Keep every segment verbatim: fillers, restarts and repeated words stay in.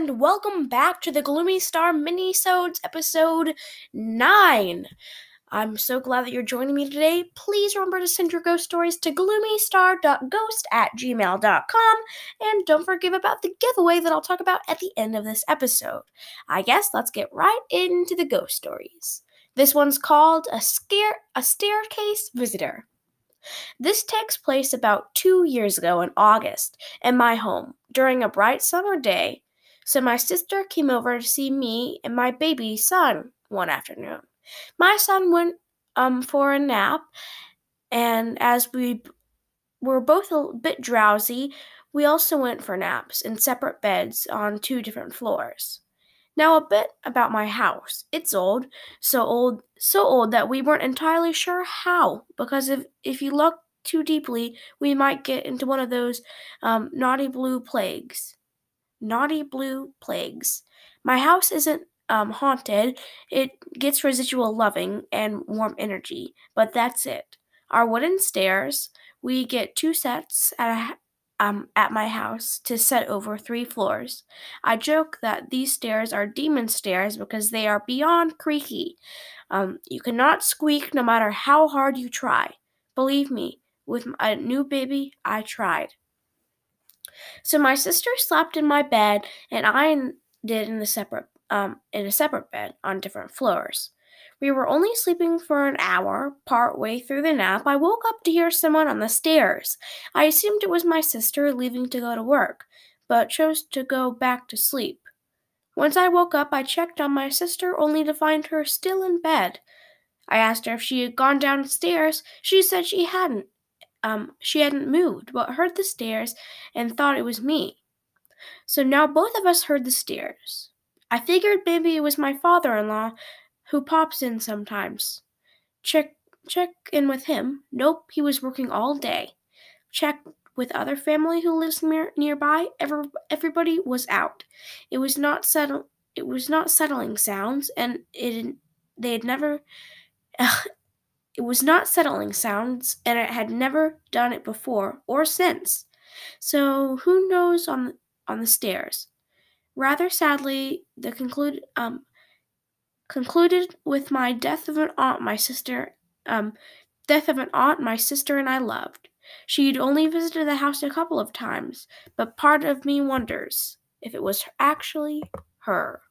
and welcome back to the Gloomy Star Minisodes episode nine. I'm so glad that you're joining me today. Please remember to send your ghost stories to gloomystar dot ghost at gmail dot com, and don't forget about the giveaway that I'll talk about at the end of this episode. I guess let's get right into the ghost stories. This one's called A Scare a Staircase Visitor. This takes place about two years ago in August in my home during a bright summer day. So my sister came over to see me and my baby son one afternoon. My son went um for a nap, and as we b- were both a bit drowsy, we also went for naps in separate beds on two different floors. Now a bit about my house. It's old, so old, so old that we weren't entirely sure how, because if if you look too deeply, we might get into one of those um, naughty blue plagues. Naughty blue plagues. My house isn't um, haunted. It gets residual loving and warm energy, but that's it. Our wooden stairs, we get two sets at a, um, at my house to set over three floors. I joke that these stairs are demon stairs because they are beyond creaky. Um, you cannot squeak no matter how hard you try. Believe me, with a new baby, I tried. So my sister slept in my bed, and I did in the separate um in a separate bed on different floors. We were only sleeping for an hour. Part way through the nap, I woke up to hear someone on the stairs. I assumed it was my sister leaving to go to work, but chose to go back to sleep. Once I woke up, I checked on my sister only to find her still in bed. I asked her if she had gone downstairs. She said she hadn't. Um, she hadn't moved, but heard the stairs and thought it was me. So now both of us heard the stairs. I figured maybe it was my father-in-law who pops in sometimes. Check check in with him. Nope, he was working all day. Check with other family who lives near, nearby. Every, everybody was out. It was not settle. It was not settling sounds, and it they had never. It was not settling sounds, and it had never done it before or since. So who knows on on the stairs? Rather sadly, the conclude um concluded with my death of an aunt my sister um death of an aunt my sister and I loved. She'd only visited the house a couple of times, but part of me wonders if it was actually her.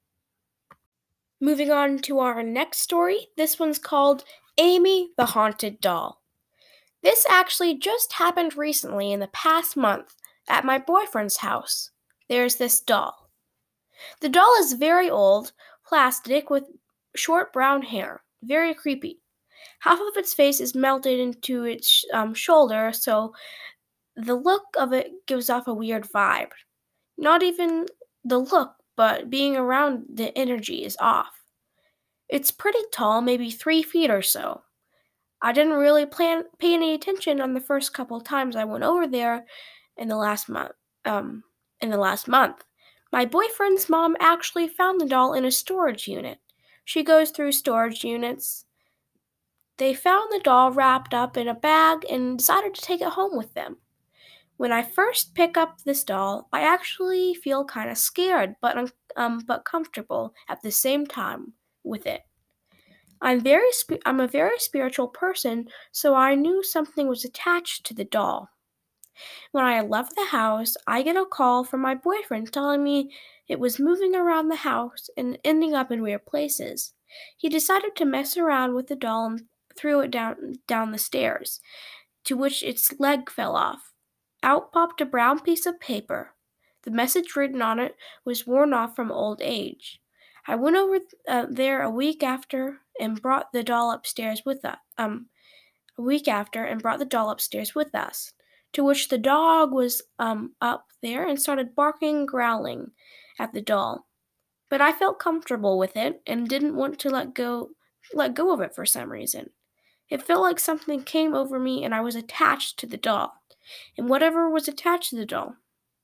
Moving on to our next story. This one's called Amy the Haunted Doll. This actually just happened recently in the past month at my boyfriend's house. There's this doll. The doll is very old, plastic, with short brown hair. Very creepy. Half of its face is melted into its um, shoulder, so the look of it gives off a weird vibe. Not even the look, but being around the energy is off. It's pretty tall, maybe three feet or so. I didn't really plan, pay any attention on the first couple times I went over there in the last month. Um, in the last month. My boyfriend's mom actually found the doll in a storage unit. She goes through storage units. They found the doll wrapped up in a bag and decided to take it home with them. When I first pick up this doll, I actually feel kind of scared, but um, um, but comfortable at the same time with it. I'm very spi- I'm a very spiritual person, so I knew something was attached to the doll. When I left the house, I get a call from my boyfriend telling me it was moving around the house and ending up in weird places. He decided to mess around with the doll and threw it down down the stairs, to which its leg fell off. Out popped a brown piece of paper. The message written on it was worn off from old age. I went over uh, there a week after and brought the doll upstairs with us. Um, a week after and brought the doll upstairs with us. To which the dog was um up there and started barking and growling at the doll. But I felt comfortable with it and didn't want to let go let go of it for some reason. It felt like something came over me and I was attached to the doll. And whatever was attached to the doll.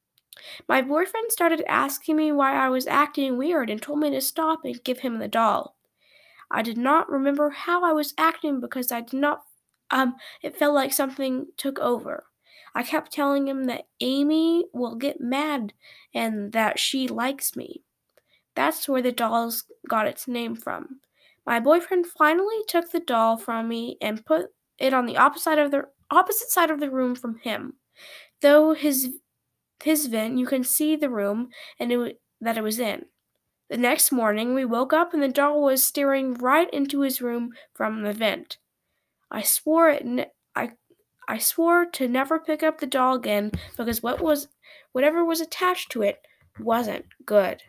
My boyfriend started asking me why I was acting weird and told me to stop and give him the doll. I did not remember how I was acting because I did not um it felt like something took over. I kept telling him that Amy will get mad and that she likes me. That's where the doll got its name from. My boyfriend finally took the doll from me and put it on the opposite side of the opposite side of the room from him. Though his his vent, you can see the room and it, that it was in. The next morning, we woke up and the doll was staring right into his room from the vent. I swore it. Ne- I I swore to never pick up the doll again because what was whatever was attached to it wasn't good.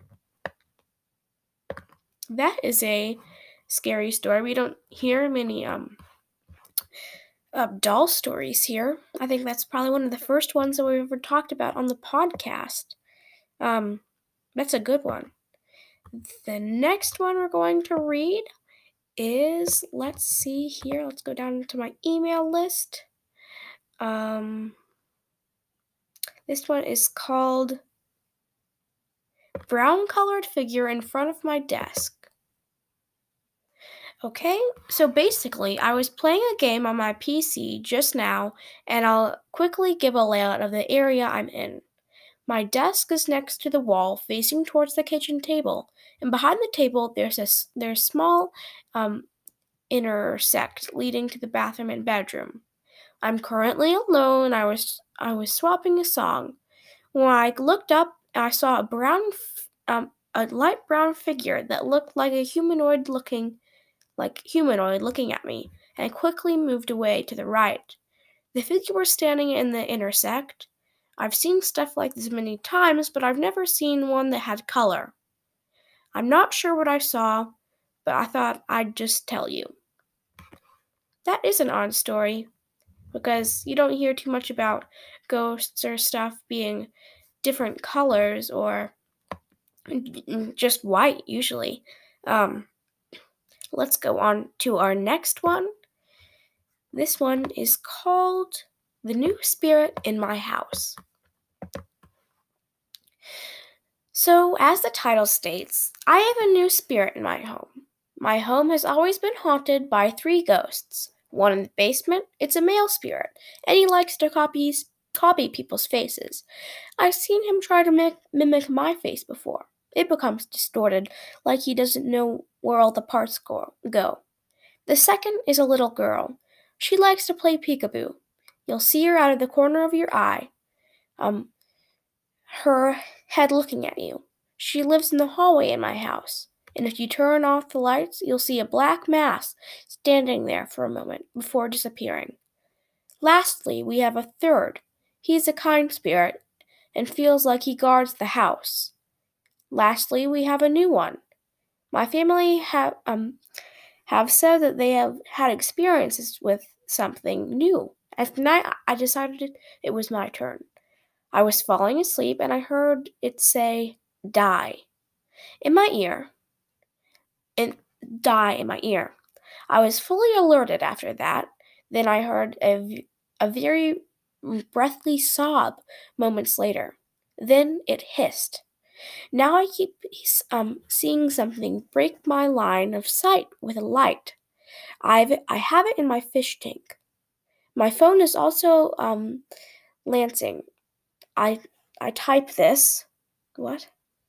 That is a scary story. We don't hear many um uh, doll stories here. I think that's probably one of the first ones that we've ever talked about on the podcast. Um, that's a good one. The next one we're going to read is, let's see here, let's go down to my email list. Um, this one is called Brown Colored Figure in Front of My Desk. Okay, so basically, I was playing a game on my P C just now, and I'll quickly give a layout of the area I'm in. My desk is next to the wall, facing towards the kitchen table, and behind the table, there's a there's small um, intersect leading to the bathroom and bedroom. I'm currently alone. I was I was swapping a song. When I looked up, I saw a brown, um, a light brown figure that looked like a humanoid looking, like humanoid looking at me, and quickly moved away to the right. The figure was standing in the intersect. I've seen stuff like this many times, but I've never seen one that had color. I'm not sure what I saw, but I thought I'd just tell you. That is an odd story, because you don't hear too much about ghosts or stuff being different colors or just white, usually. Um, let's go on to our next one. This one is called The New Spirit in My House. So, as the title states, I have a new spirit in my home. My home has always been haunted by three ghosts. One in the basement, it's a male spirit, and he likes to copy, copy people's faces. I've seen him try to mi- mimic my face before. It becomes distorted, like he doesn't know where all the parts go. go. The second is a little girl. She likes to play peekaboo. You'll see her out of the corner of your eye. Um, her head looking at you. She lives in the hallway in my house, and if you turn off the lights, you'll see a black mass standing there for a moment before disappearing. Lastly, we have a third. He's a kind spirit and feels like he guards the house. Lastly, we have a new one. My family have um have said that they have had experiences with something new. As tonight, I decided it was my turn. I was falling asleep and I heard it say, die, in my ear. And die in my ear. I was fully alerted after that. Then I heard a, a very breathy sob moments later. Then it hissed. Now I keep um, seeing something break my line of sight with a light. I've, I have it in my fish tank. My phone is also um, lancing. I I type this. What?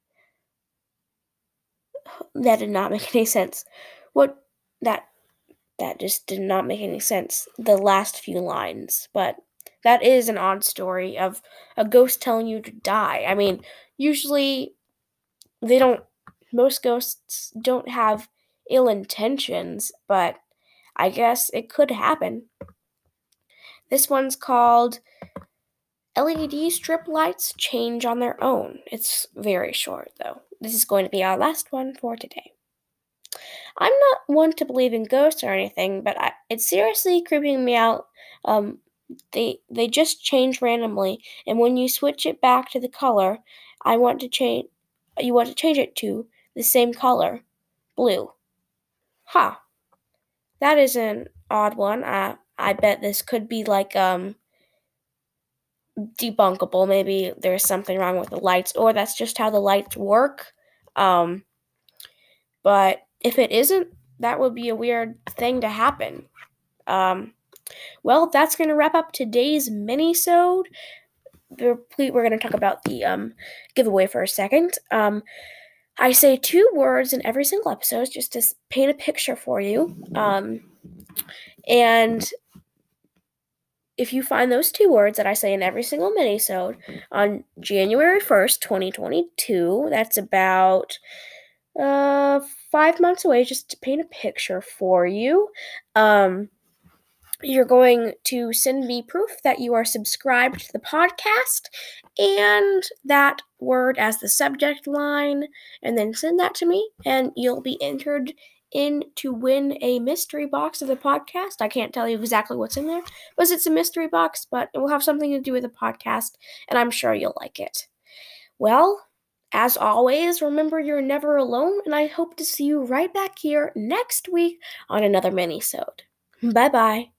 That did not make any sense. What? That that just did not make any sense. The last few lines, but that is an odd story of a ghost telling you to die. I mean, usually they don't. Most ghosts don't have ill intentions, but I guess it could happen. This one's called L E D strip lights change on their own. It's very short, though. This is going to be our last one for today. I'm not one to believe in ghosts or anything, but I, it's seriously creeping me out. Um, they they just change randomly, and when you switch it back to the color, I want to change. You want to change it to the same color, blue. Huh. That is an odd one. I I bet this could be like um. debunkable. Maybe there's something wrong with the lights, or that's just how the lights work. Um, but if it isn't, that would be a weird thing to happen. Um, Well, that's going to wrap up today's mini-sode. We're going to talk about the um, giveaway for a second. Um, I say two words in every single episode just to paint a picture for you. Um, and if you find those two words that I say in every single mini-sode on January first, twenty twenty-two, that's about uh, five months away, just to paint a picture for you. Um, you're going to send me proof that you are subscribed to the podcast and that word as the subject line, and then send that to me, and you'll be entered in to win a mystery box of the podcast. I can't tell you exactly what's in there, because it's a mystery box, but it will have something to do with the podcast, and I'm sure you'll like it. Well, as always, remember you're never alone, and I hope to see you right back here next week on another mini-sode. Bye-bye.